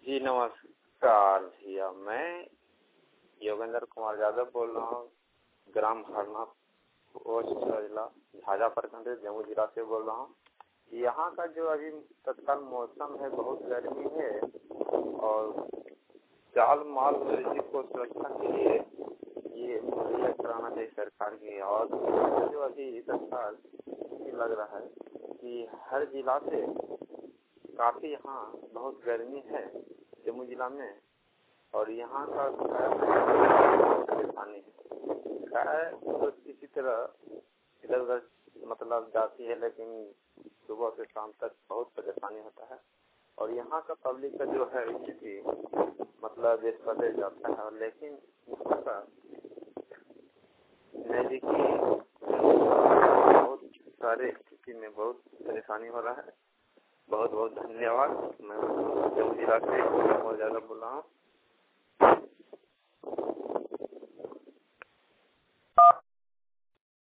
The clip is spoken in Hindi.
जी नमस्कार भैया, मैं योगेंद्र कुमार यादव बोल रहा हूँ। ग्राम हरना पोस्ट जिला झाझा प्रखंड जम्मू जिला से बोल रहा हूँ। यहाँ का जो अभी तत्काल मौसम है, बहुत गर्मी है और जाल माल मवेशी को सुरक्षा के लिए ये मुहैया कराना चाहिए सरकार की। और जो अभी तत्काल लग रहा है कि हर जिला से काफी यहाँ बहुत गर्मी है जम्मू जिला में, और यहाँ का परेशानी है तो किसी तरह इधर उधर मतलब जाती है, लेकिन सुबह से शाम तक बहुत परेशानी होता है। और यहाँ का पब्लिक का जो है स्थिति मतलब इस पर जाता है, लेकिन यहाँ का नजदीकी बहुत सारे स्थिति में बहुत परेशानी हो रहा है। बहुत बहुत धन्यवाद। मैं जम्मू जिला से बहुत ज़्यादा बोल रहा हूँ।